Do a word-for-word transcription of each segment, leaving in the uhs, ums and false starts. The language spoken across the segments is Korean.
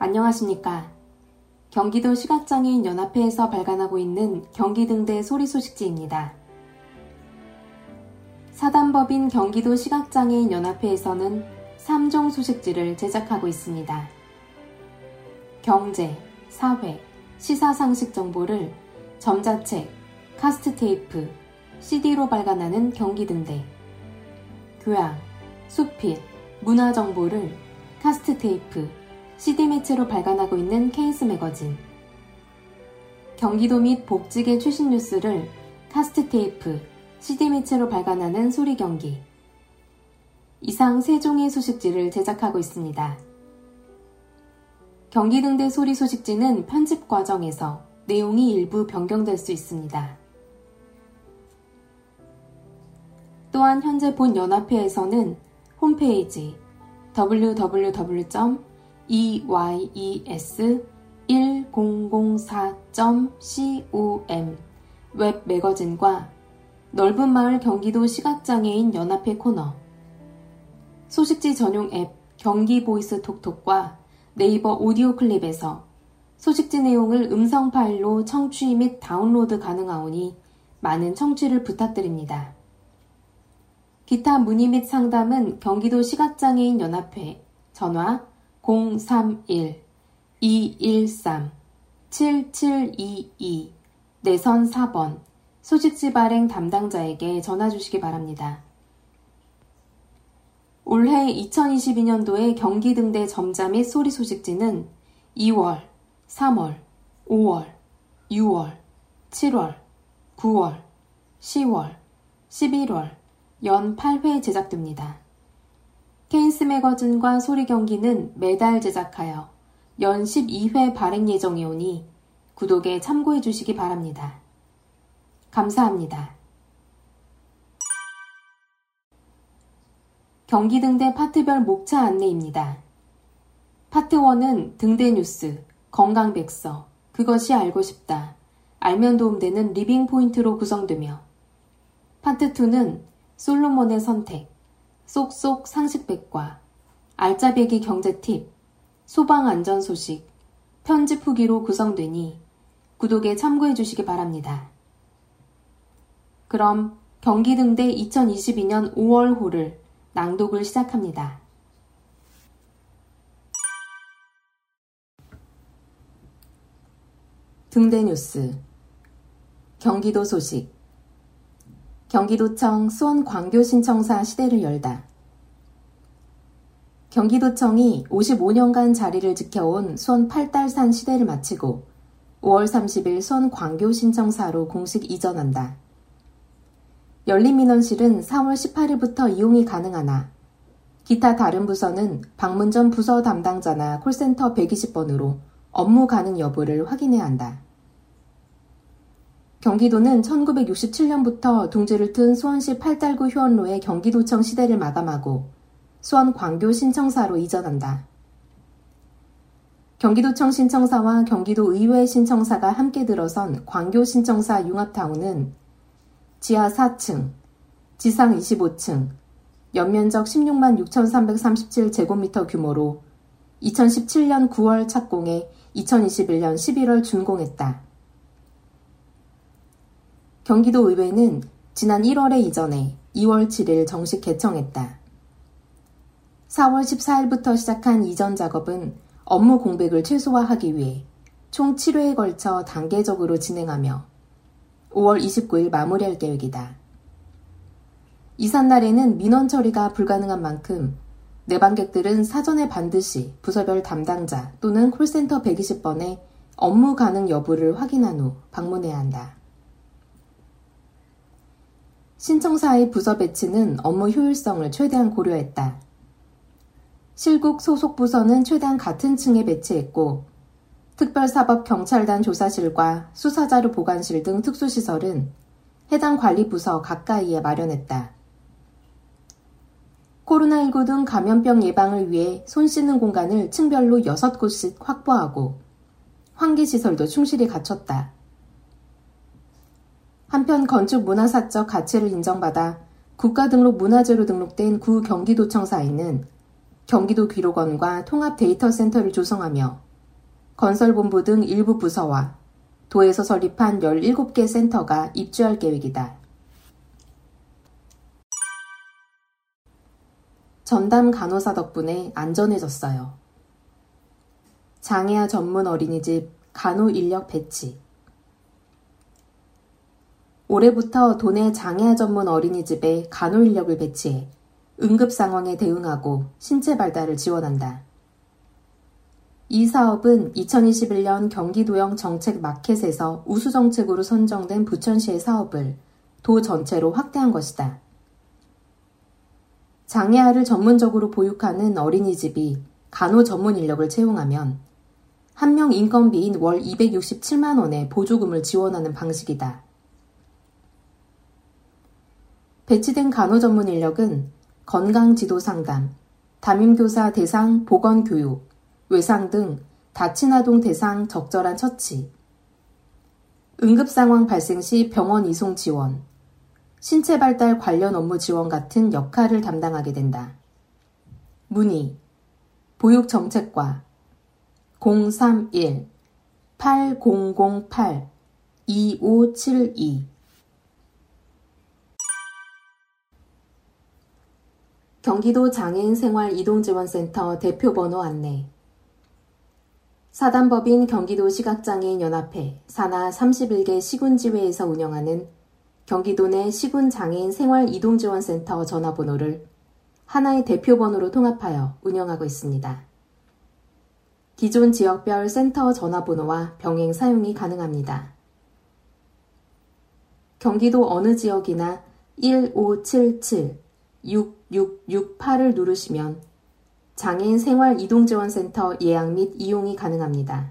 안녕하십니까. 경기도 시각장애인 연합회에서 발간하고 있는 경기등대 소리소식지입니다. 사단법인 경기도 시각장애인 연합회에서는 삼 종 소식지를 제작하고 있습니다. 경제, 사회, 시사상식 정보를 점자책, 카스트테이프, 씨디로 발간하는 경기등대. 교양, 수필, 문화 정보를 카스트테이프, 씨디 매체로 발간하고 있는 케이스 매거진. 경기도 및 복직의 최신 뉴스를 카스트테이프, 씨디 매체로 발간하는 소리경기. 이상 세 종의 소식지를 제작하고 있습니다. 경기등대 소리 소식지는 편집 과정에서 내용이 일부 변경될 수 있습니다. 또한 현재 본 연합회에서는 홈페이지 더블유 더블유 더블유 점 이와이이에스 천사 점 컴 웹 매거진과 넓은 마을 경기도 시각장애인 연합회 코너, 소식지 전용 앱 경기 보이스 톡톡과 네이버 오디오 클립에서 소식지 내용을 음성 파일로 청취 및 다운로드 가능하오니 많은 청취를 부탁드립니다. 기타 문의 및 상담은 경기도 시각장애인 연합회 전화 공삼일 이일삼 칠칠이이 내선 사 번 소식지 발행 담당자에게 전화 주시기 바랍니다. 올해 이천이십이 년도의 경기등대 점자 및 소리 소식지는 이월, 삼월, 오월, 유월, 칠월, 구월, 시월, 십일월 연 팔 회 제작됩니다. 케이스 매거진과 소리경기는 매달 제작하여 연 십이 회 발행 예정이오니 구독에 참고해 주시기 바랍니다. 감사합니다. 경기등대 파트별 목차 안내입니다. 파트 일은 등대 뉴스, 건강백서, 그것이 알고 싶다, 알면 도움되는 리빙 포인트로 구성되며 파트 이는 솔로몬의 선택, 쏙쏙 상식백과, 알짜배기 경제 팁, 소방 안전 소식, 편집 후기로 구성되니 구독에 참고해 주시기 바랍니다. 그럼 경기등대 이천이십이 년 오월 호를 낭독을 시작합니다. 등대 뉴스, 경기도 소식. 경기도청 수원 광교 신청사 시대를 열다. 경기도청이 오십오 년간 자리를 지켜온 수원 팔달산 시대를 마치고 오월 삼십일 수원 광교 신청사로 공식 이전한다. 열린민원실은 사월 십팔일부터 이용이 가능하나 기타 다른 부서는 방문 전 부서 담당자나 콜센터 백이십 번으로 업무 가능 여부를 확인해야 한다. 경기도는 천구백육십칠 년부터 둥지를 튼 수원시 팔달구 효원로의 경기도청 시대를 마감하고 수원 광교 신청사로 이전한다. 경기도청 신청사와 경기도의회 신청사가 함께 들어선 광교 신청사 융합타운은 지하 사 층, 지상 이십오 층, 연면적 십육만 육천삼백삼십칠 제곱미터 규모로 이천십칠 년 구월 착공해 이천이십일 년 십일월 준공했다. 경기도의회는 지난 일월에 이전해 이월 칠일 정식 개청했다. 사월 십사일부터 시작한 이전 작업은 업무 공백을 최소화하기 위해 총 칠 회에 걸쳐 단계적으로 진행하며 오월 이십구일 마무리할 계획이다. 이삿날에는 민원 처리가 불가능한 만큼 내방객들은 사전에 반드시 부서별 담당자 또는 콜센터 백이십 번에 업무 가능 여부를 확인한 후 방문해야 한다. 신청사의 부서 배치는 업무 효율성을 최대한 고려했다. 실국 소속 부서는 최대한 같은 층에 배치했고 특별사법경찰단 조사실과 수사자료 보관실 등 특수시설은 해당 관리부서 가까이에 마련했다. 코로나십구 등 감염병 예방을 위해 손 씻는 공간을 층별로 여섯 곳씩 확보하고 환기시설도 충실히 갖췄다. 한편 건축 문화사적 가치를 인정받아 국가등록 문화재로 등록된 구 경기도청사에는 경기도 귀록원과 통합 데이터 센터를 조성하며 건설본부 등 일부 부서와 도에서 설립한 열일곱 개 센터가 입주할 계획이다. 전담 간호사 덕분에 안전해졌어요. 장애아 전문 어린이집 간호 인력 배치. 올해부터 도내 장애아 전문 어린이집에 간호 인력을 배치해 응급 상황에 대응하고 신체 발달을 지원한다. 이 사업은 이천이십일 년 경기도형 정책 마켓에서 우수 정책으로 선정된 부천시의 사업을 도 전체로 확대한 것이다. 장애아를 전문적으로 보육하는 어린이집이 간호 전문 인력을 채용하면 한 명 인건비인 월 이백육십칠만 원의 보조금을 지원하는 방식이다. 배치된 간호 전문 인력은 건강지도 상담, 담임교사 대상 보건교육, 외상 등 다친 아동 대상 적절한 처치, 응급상황 발생 시 병원 이송 지원, 신체 발달 관련 업무 지원 같은 역할을 담당하게 된다. 문의 보육정책과 공삼일 팔공공팔 이오칠이 경기도 장애인 생활 이동지원센터 대표번호 안내. 사단법인 경기도 시각장애인 연합회 산하 삼십일 개 시군지회에서 운영하는 경기도 내 시군장애인 생활 이동지원센터 전화번호를 하나의 대표번호로 통합하여 운영하고 있습니다. 기존 지역별 센터 전화번호와 병행 사용이 가능합니다. 경기도 어느 지역이나 일오칠칠 육육육팔을 누르시면 장애인 생활 이동지원센터 예약 및 이용이 가능합니다.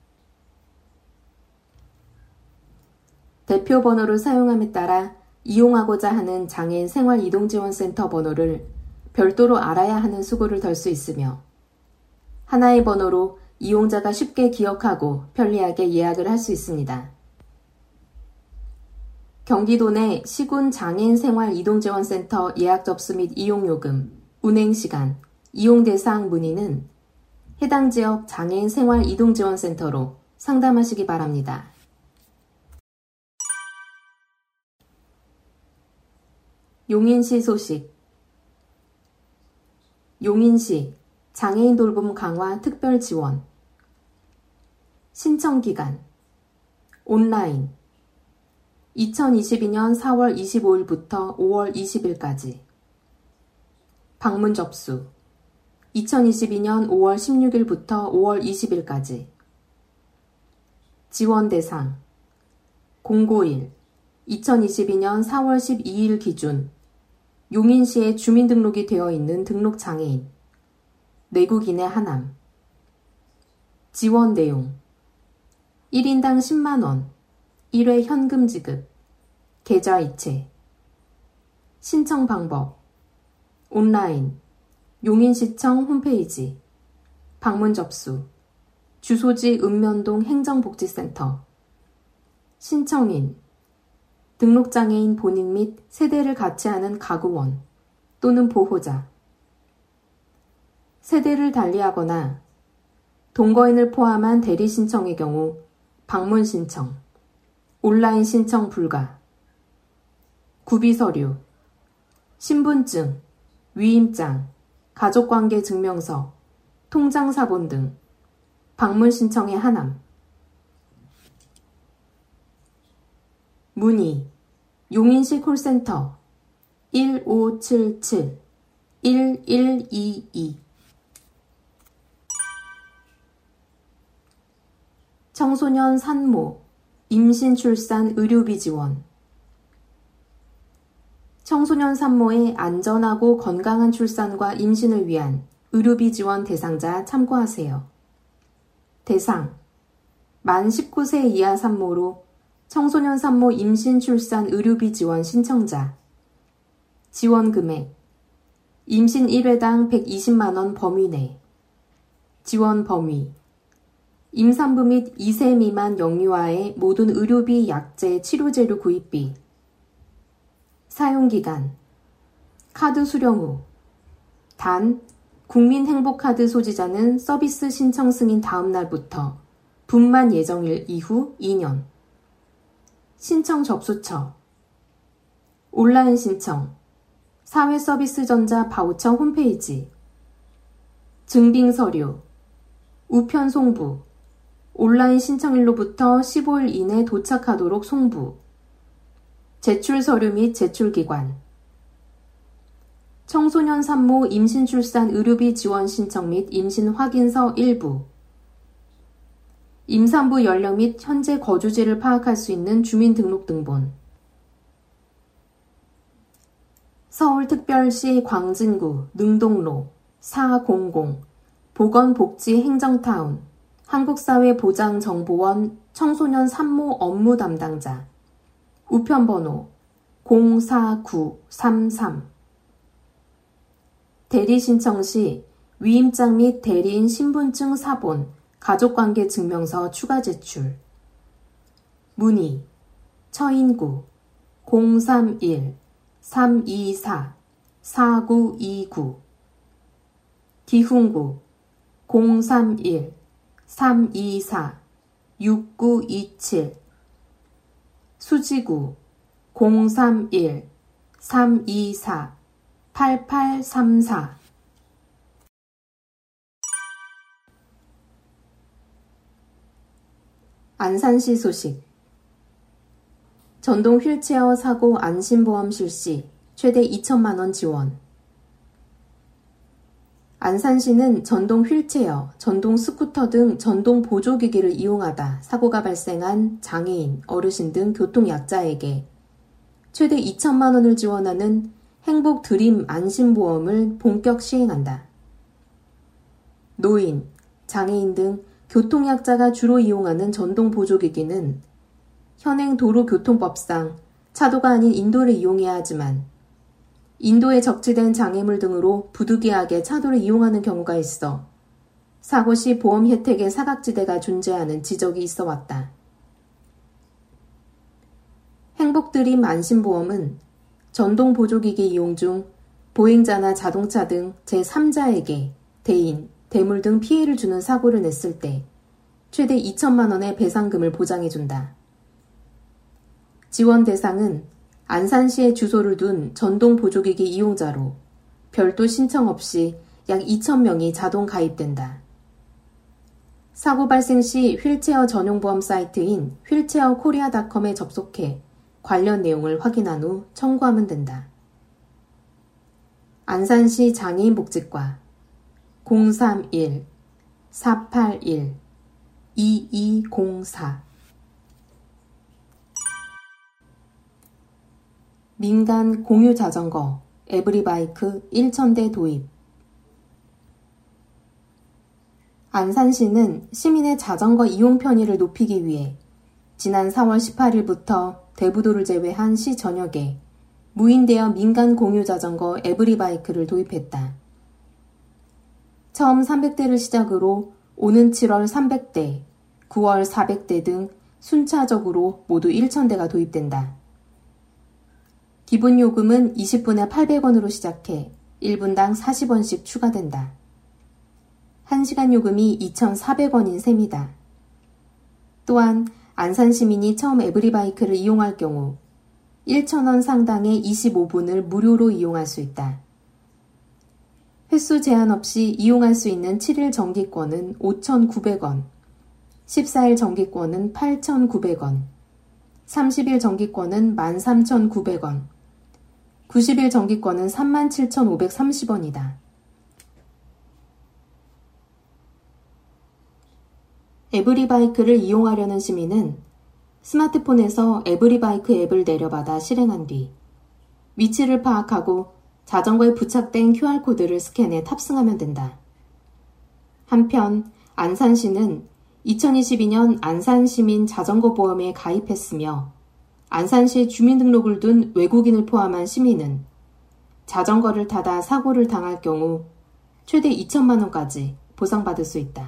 대표 번호를 사용함에 따라 이용하고자 하는 장애인 생활 이동지원센터 번호를 별도로 알아야 하는 수고를 덜 수 있으며 하나의 번호로 이용자가 쉽게 기억하고 편리하게 예약을 할 수 있습니다. 경기도 내 시군 장애인 생활 이동지원센터 예약 접수 및 이용요금, 운행시간, 이용대상 문의는 해당 지역 장애인 생활 이동지원센터로 상담하시기 바랍니다. 용인시 소식. 용인시 장애인 돌봄 강화 특별 지원. 신청기간 온라인 이천이십이 년 사월 이십오일부터 오월 이십일까지. 방문 접수 이천이십이 년 오월 십육일부터 오월 이십일까지. 지원 대상 공고일 이천이십이 년 사월 십이일 기준 용인시에 주민등록이 되어 있는 등록장애인, 내국인의 하남. 지원 내용 일 인당 십만 원, 일 회 현금 지급, 계좌이체. 신청 방법 온라인, 용인시청 홈페이지, 방문 접수, 주소지 읍면동 행정복지센터. 신청인, 등록장애인 본인 및 세대를 같이 하는 가구원 또는 보호자. 세대를 달리하거나 동거인을 포함한 대리 신청의 경우 방문 신청, 온라인 신청 불가. 구비서류, 신분증, 위임장, 가족관계 증명서, 통장사본 등 방문 신청의 하남. 문의 용인시 콜센터 일오칠칠 일일이이. 청소년 산모, 임신 출산 의료비 지원. 청소년 산모의 안전하고 건강한 출산과 임신을 위한 의료비 지원 대상자 참고하세요. 대상 만 십구 세 이하 산모로 청소년 산모 임신 출산 의료비 지원 신청자. 지원 금액 임신 일 회당 백이십만 원 범위 내. 지원 범위 임산부 및 이 세 미만 영유아의 모든 의료비, 약제, 치료재료 구입비. 사용기간 카드 수령 후. 단 국민행복카드 소지자는 서비스 신청 승인 다음 날부터 분만 예정일 이후 이 년. 신청 접수처. 온라인 신청. 사회서비스전자 바우처 홈페이지. 증빙서류. 우편 송부. 온라인 신청일로부터 십오 일 이내 도착하도록 송부. 제출 서류 및 제출기관. 청소년 산모 임신 출산 의료비 지원 신청 및 임신 확인서 일부. 임산부 연령 및 현재 거주지를 파악할 수 있는 주민등록등본. 서울특별시 광진구 능동로 사공공 보건복지행정타운 한국사회보장정보원 청소년 산모 업무 담당자. 우편번호 공사구삼삼. 대리 신청 시 위임장 및 대리인 신분증 사본, 가족관계 증명서 추가 제출. 문의 처인구 공삼일 삼이사 사구이구. 기흥구 공삼일 삼이사 육구이칠. 수지구 공삼일 삼이사 팔팔삼사. 안산시 소식. 전동 휠체어 사고 안심보험 실시, 최대 이천만 원 지원. 안산시는 전동 휠체어, 전동 스쿠터 등 전동 보조기기를 이용하다 사고가 발생한 장애인, 어르신 등 교통약자에게 최대 이천만 원을 지원하는 행복 드림 안심보험을 본격 시행한다. 노인, 장애인 등 교통약자가 주로 이용하는 전동 보조기기는 현행 도로교통법상 차도가 아닌 인도를 이용해야 하지만 인도에 적재된 장애물 등으로 부득이하게 차도를 이용하는 경우가 있어 사고 시 보험 혜택의 사각지대가 존재하는 지적이 있어 왔다. 행복드림 안심보험은 전동 보조기기 이용 중 보행자나 자동차 등 제삼자에게 대인, 대물 등 피해를 주는 사고를 냈을 때 최대 이천만 원의 배상금을 보장해준다. 지원 대상은 안산시에 주소를 둔 전동 보조기기 이용자로 별도 신청 없이 약 이천 명이 자동 가입된다. 사고 발생 시 휠체어 전용 보험 사이트인 휠체어코리아닷컴에 접속해 관련 내용을 확인한 후 청구하면 된다. 안산시 장애인복지과 공삼일 사팔일 이이공사. 민간 공유 자전거 에브리바이크 천 대 도입. 안산시는 시민의 자전거 이용 편의를 높이기 위해 지난 사월 십팔일부터 대부도를 제외한 시 전역에 무인대여 민간 공유 자전거 에브리바이크를 도입했다. 처음 삼백 대를 시작으로 오는 칠월 삼백 대, 구월 사백 대 등 순차적으로 모두 천 대가 도입된다. 기본 요금은 이십 분에 팔백 원으로 시작해 일 분당 사십 원씩 추가된다. 한 시간 요금이 이천사백 원인 셈이다. 또한 안산 시민이 처음 에브리바이크를 이용할 경우 천 원 상당의 이십오 분을 무료로 이용할 수 있다. 횟수 제한 없이 이용할 수 있는 칠 일 정기권은 오천구백 원, 십사 일 정기권은 팔천구백 원, 삼십 일 정기권은 만 삼천구백 원, 구십 일 정기권은 삼만 칠천오백삼십 원이다. 에브리바이크를 이용하려는 시민은 스마트폰에서 에브리바이크 앱을 내려받아 실행한 뒤 위치를 파악하고 자전거에 부착된 큐알코드를 스캔해 탑승하면 된다. 한편 안산시는 이천이십이 년 안산시민 자전거보험에 가입했으며 안산시 주민등록을 둔 외국인을 포함한 시민은 자전거를 타다 사고를 당할 경우 최대 이천만 원까지 보상받을 수 있다.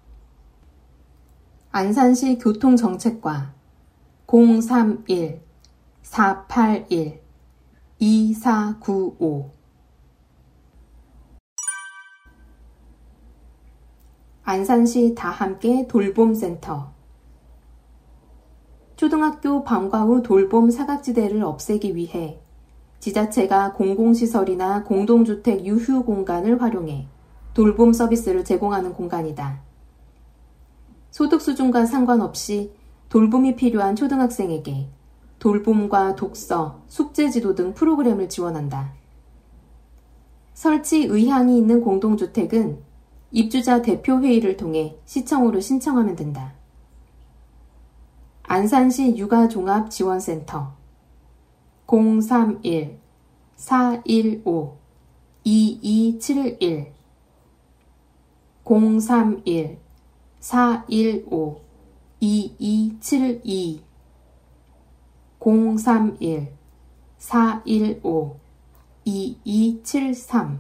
안산시 교통정책과 공삼일 사팔일 이사구오. 안산시 다함께 돌봄센터. 초등학교 방과 후 돌봄 사각지대를 없애기 위해 지자체가 공공시설이나 공동주택 유휴 공간을 활용해 돌봄 서비스를 제공하는 공간이다. 소득 수준과 상관없이 돌봄이 필요한 초등학생에게 돌봄과 독서, 숙제지도 등 프로그램을 지원한다. 설치 의향이 있는 공동주택은 입주자 대표회의를 통해 시청으로 신청하면 된다. 안산시 육아종합지원센터 공삼일 사일오 이이칠일 공삼일 사일오 이이칠이 공삼일 사일오 이이칠삼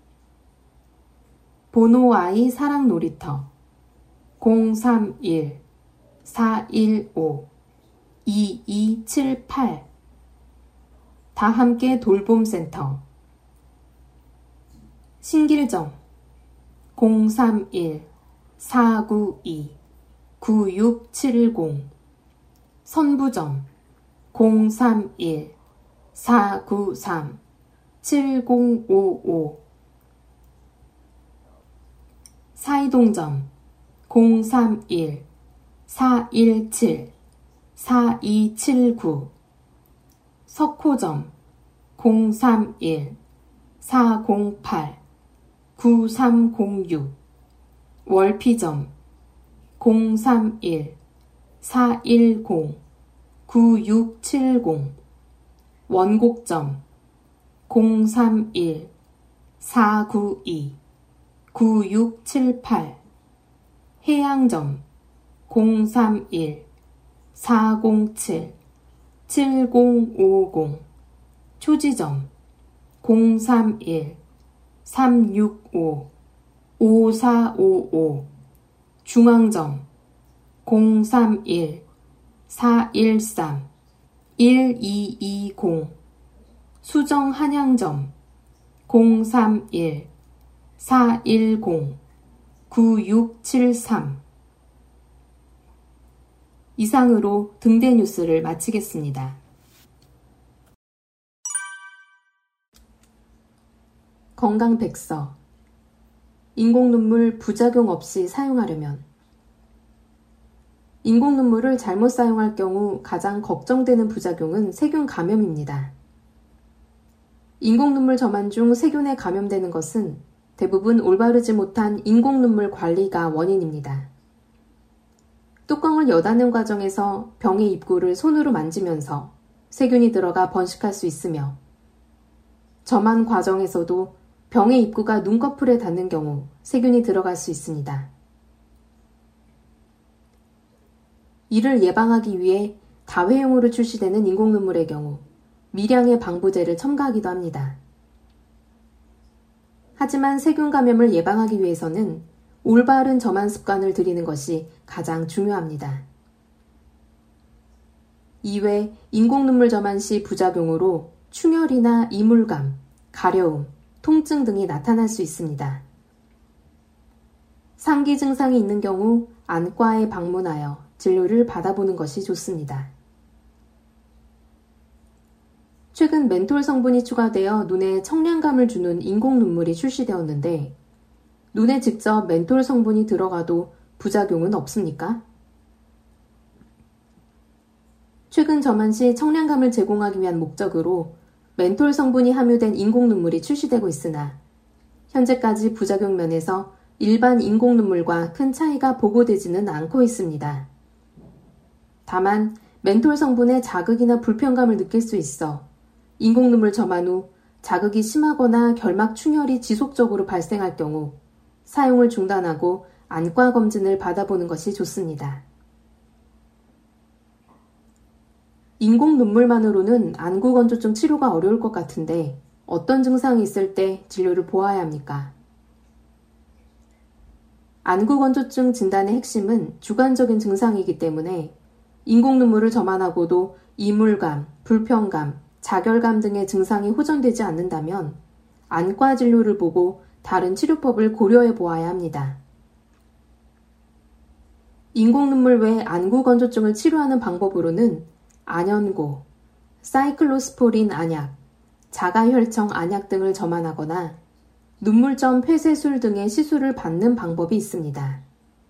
보노아이 사랑놀이터 공삼일 사일오 이이칠팔 다함께 돌봄센터 신길점 공삼일 사구이 구육칠공 선부점 공삼일 사구삼 칠공오오 사이동점 공삼일 사일칠 사이칠구 석호점 공삼일 사공팔 구삼공육 월피점 공삼일 사일공 구육칠공 원곡점 공삼일 사구이 구육칠팔 해양점 공삼일 사공칠 칠공오공 초지점 공삼일 삼육오 오사오오 중앙점 공삼일 사일삼 일이이공 수정한양점 공삼일 사일공 구육칠삼 이상으로 등대 뉴스를 마치겠습니다. 건강백서 인공눈물 부작용 없이 사용하려면 인공눈물을 잘못 사용할 경우 가장 걱정되는 부작용은 세균 감염입니다. 인공눈물 점안 중 세균에 감염되는 것은 대부분 올바르지 못한 인공눈물 관리가 원인입니다. 뚜껑을 여닫는 과정에서 병의 입구를 손으로 만지면서 세균이 들어가 번식할 수 있으며 점안 과정에서도 병의 입구가 눈꺼풀에 닿는 경우 세균이 들어갈 수 있습니다. 이를 예방하기 위해 다회용으로 출시되는 인공눈물의 경우 미량의 방부제를 첨가하기도 합니다. 하지만 세균 감염을 예방하기 위해서는 올바른 점안 습관을 들이는 것이 가장 중요합니다. 이외 인공눈물 점안 시 부작용으로 충혈이나 이물감, 가려움, 통증 등이 나타날 수 있습니다. 상기 증상이 있는 경우 안과에 방문하여 진료를 받아보는 것이 좋습니다. 최근 멘톨 성분이 추가되어 눈에 청량감을 주는 인공눈물이 출시되었는데 눈에 직접 멘톨 성분이 들어가도 부작용은 없습니까? 최근 점안 시 청량감을 제공하기 위한 목적으로 멘톨 성분이 함유된 인공눈물이 출시되고 있으나 현재까지 부작용 면에서 일반 인공눈물과 큰 차이가 보고되지는 않고 있습니다. 다만 멘톨 성분의 자극이나 불편감을 느낄 수 있어 인공눈물 점안 후 자극이 심하거나 결막 충혈이 지속적으로 발생할 경우 사용을 중단하고 안과 검진을 받아보는 것이 좋습니다. 인공눈물만으로는 안구건조증 치료가 어려울 것 같은데 어떤 증상이 있을 때 진료를 보아야 합니까? 안구건조증 진단의 핵심은 주관적인 증상이기 때문에 인공눈물을 점안하고도 이물감, 불편감, 자결감 등의 증상이 호전되지 않는다면 안과 진료를 보고 다른 치료법을 고려해 보아야 합니다. 인공눈물 외 안구건조증을 치료하는 방법으로는 안연고, 사이클로스포린 안약, 자가혈청 안약 등을 점안하거나 눈물점 폐쇄술 등의 시술을 받는 방법이 있습니다.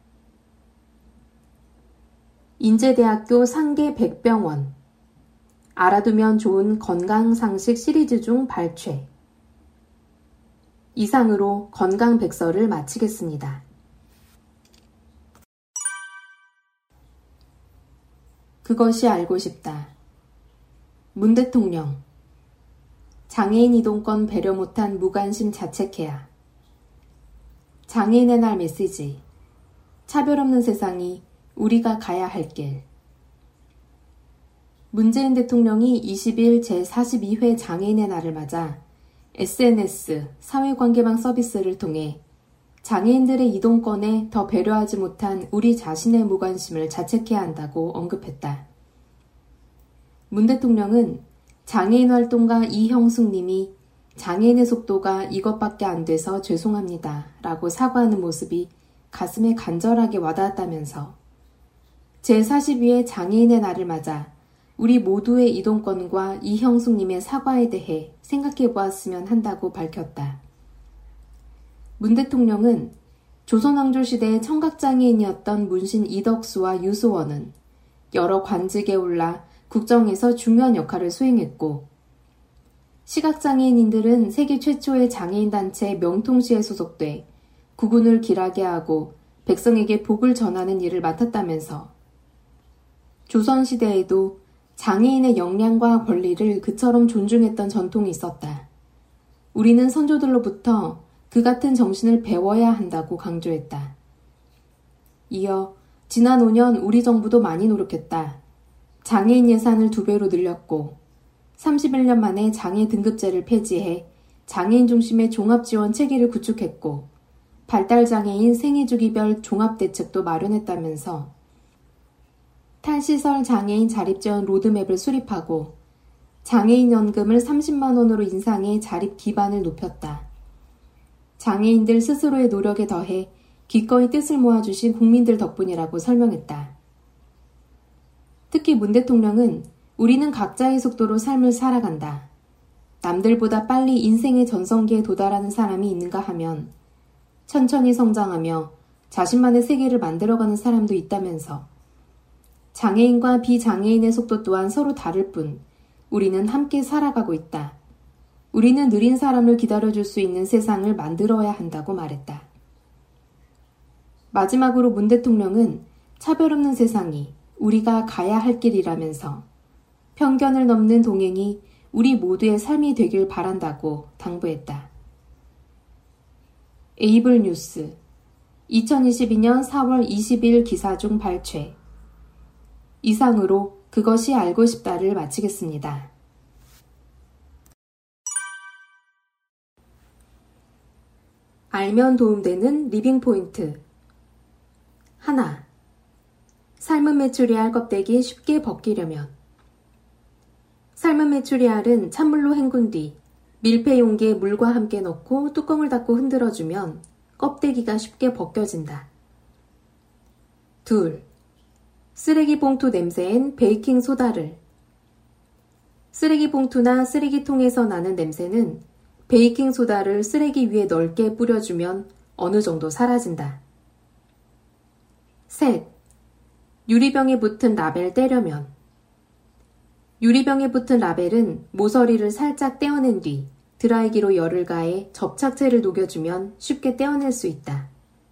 인제대학교 상계 백병원 알아두면 좋은 건강상식 시리즈 중 발췌. 이상으로 건강백서를 마치겠습니다. 그것이 알고 싶다. 문 대통령. 장애인 이동권 배려 못한 무관심 자책해야. 장애인의 날 메시지. 차별 없는 세상이 우리가 가야 할 길. 문재인 대통령이 이십 일 제사십이 회 장애인의 날을 맞아 에스엔에스, 사회관계망 서비스를 통해 장애인들의 이동권에 더 배려하지 못한 우리 자신의 무관심을 자책해야 한다고 언급했다. 문 대통령은 장애인 활동가 이형숙 님이 장애인의 속도가 이것밖에 안 돼서 죄송합니다 라고 사과하는 모습이 가슴에 간절하게 와닿았다면서 제사십이 회 장애인의 날을 맞아 우리 모두의 이동권과 이형숙 님의 사과에 대해 생각해 보았으면 한다고 밝혔다. 문 대통령은 조선왕조 시대의 청각장애인이었던 문신 이덕수와 유소원은 여러 관직에 올라 국정에서 중요한 역할을 수행했고 시각장애인인들은 세계 최초의 장애인단체 명통시에 소속돼 국운을 길하게 하고 백성에게 복을 전하는 일을 맡았다면서 조선시대에도 장애인의 역량과 권리를 그처럼 존중했던 전통이 있었다. 우리는 선조들로부터 그 같은 정신을 배워야 한다고 강조했다. 이어 지난 오 년 우리 정부도 많이 노력했다. 장애인 예산을 두 배로 늘렸고 삼십일 년 만에 장애 등급제를 폐지해 장애인 중심의 종합지원 체계를 구축했고 발달장애인 생애주기별 종합대책도 마련했다면서 탈시설 장애인 자립지원 로드맵을 수립하고 장애인 연금을 삼십만 원으로 인상해 자립 기반을 높였다. 장애인들 스스로의 노력에 더해 기꺼이 뜻을 모아주신 국민들 덕분이라고 설명했다. 특히 문 대통령은 우리는 각자의 속도로 삶을 살아간다. 남들보다 빨리 인생의 전성기에 도달하는 사람이 있는가 하면 천천히 성장하며 자신만의 세계를 만들어가는 사람도 있다면서 장애인과 비장애인의 속도 또한 서로 다를 뿐 우리는 함께 살아가고 있다. 우리는 느린 사람을 기다려줄 수 있는 세상을 만들어야 한다고 말했다. 마지막으로 문 대통령은 차별 없는 세상이 우리가 가야 할 길이라면서 편견을 넘는 동행이 우리 모두의 삶이 되길 바란다고 당부했다. 에이블 뉴스 이천이십이 년 사월 이십일 기사 중 발췌. 이상으로 그것이 알고 싶다를 마치겠습니다. 알면 도움되는 리빙 포인트. 하나. 삶은 메추리알 껍데기 쉽게 벗기려면. 삶은 메추리알은 찬물로 헹군 뒤 밀폐 용기에 물과 함께 넣고 뚜껑을 닫고 흔들어주면 껍데기가 쉽게 벗겨진다. 둘. 쓰레기 봉투 냄새엔 베이킹 소다를. 쓰레기 봉투나 쓰레기통에서 나는 냄새는 베이킹 소다를 쓰레기 위에 넓게 뿌려주면 어느 정도 사라진다. 셋. 유리병에 붙은 라벨 떼려면. 유리병에 붙은 라벨은 모서리를 살짝 떼어낸 뒤 드라이기로 열을 가해 접착제를 녹여주면 쉽게 떼어낼 수 있다.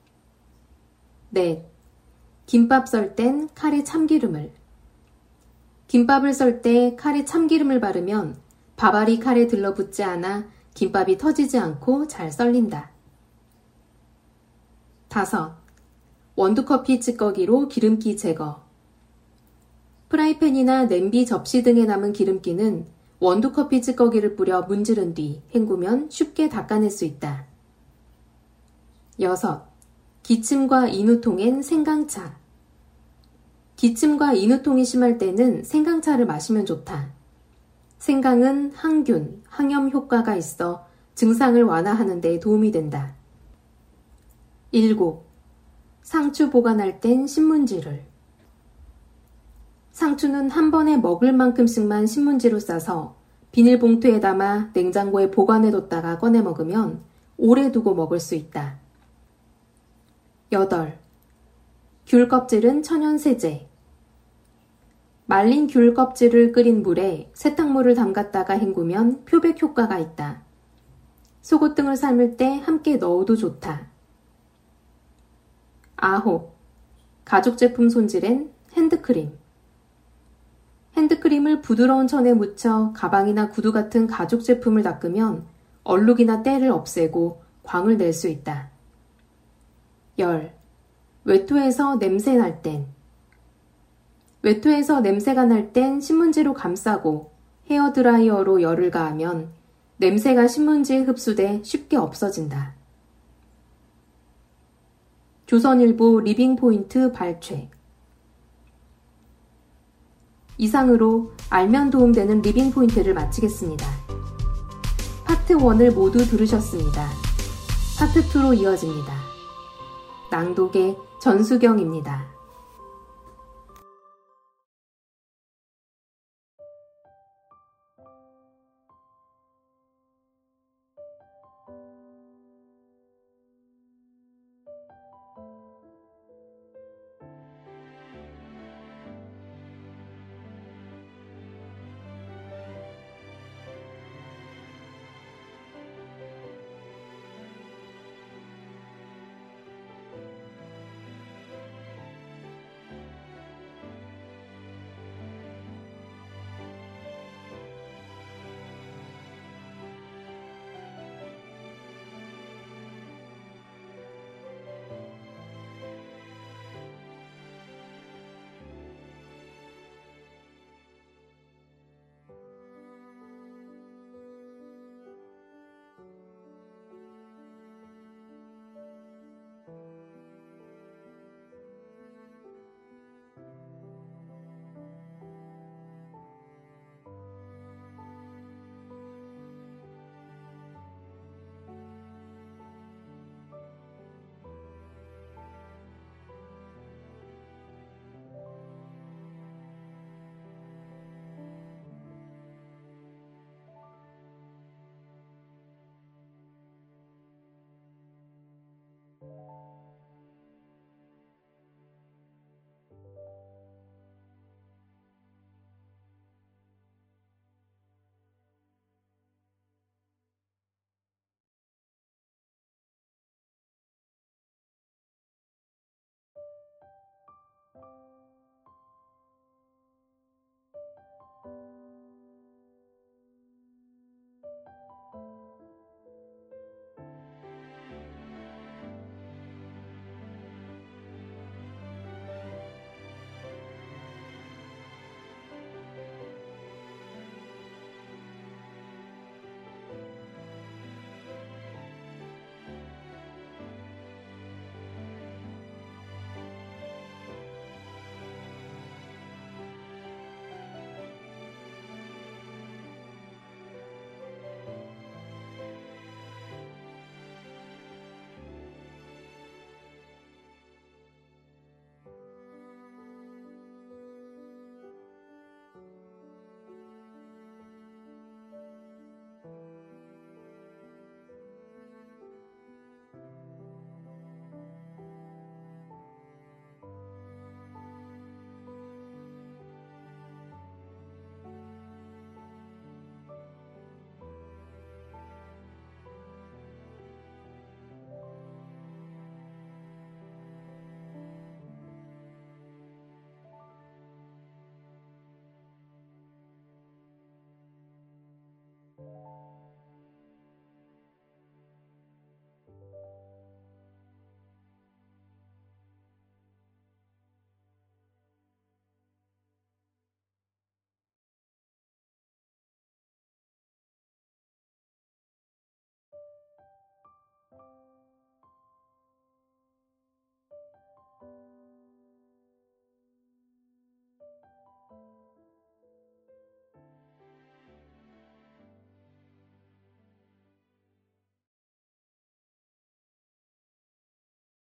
넷. 김밥 썰 땐 칼에 참기름을. 김밥을 썰 때 칼에 참기름을 바르면 밥알이 칼에 들러붙지 않아 김밥이 터지지 않고 잘 썰린다. 다섯. 원두커피 찌꺼기로 기름기 제거. 프라이팬이나 냄비 접시 등에 남은 기름기는 원두커피 찌꺼기를 뿌려 문지른 뒤 헹구면 쉽게 닦아낼 수 있다. 여섯. 기침과 인후통엔 생강차. 기침과 인후통이 심할 때는 생강차를 마시면 좋다. 생강은 항균, 항염 효과가 있어 증상을 완화하는 데 도움이 된다. 일곱. 상추 보관할 땐 신문지를. 상추는 한 번에 먹을 만큼씩만 신문지로 싸서 비닐봉투에 담아 냉장고에 보관해뒀다가 꺼내 먹으면 오래 두고 먹을 수 있다. 여덟. 귤 껍질은 천연세제. 말린 귤 껍질을 끓인 물에 세탁물을 담갔다가 헹구면 표백 효과가 있다. 속옷 등을 삶을 때 함께 넣어도 좋다. 아홉. 가죽 제품 손질엔 핸드크림. 핸드크림을 부드러운 천에 묻혀 가방이나 구두 같은 가죽 제품을 닦으면 얼룩이나 때를 없애고 광을 낼 수 있다. 열. 외투에서 냄새 날 땐. 외투에서 냄새가 날 땐 신문지로 감싸고 헤어드라이어로 열을 가하면 냄새가 신문지에 흡수돼 쉽게 없어진다. 조선일보 리빙포인트 발췌. 이상으로 알면 도움되는 리빙포인트를 마치겠습니다. 파트 일을 모두 들으셨습니다. 파트 이로 이어집니다. 낭독의 전수경입니다.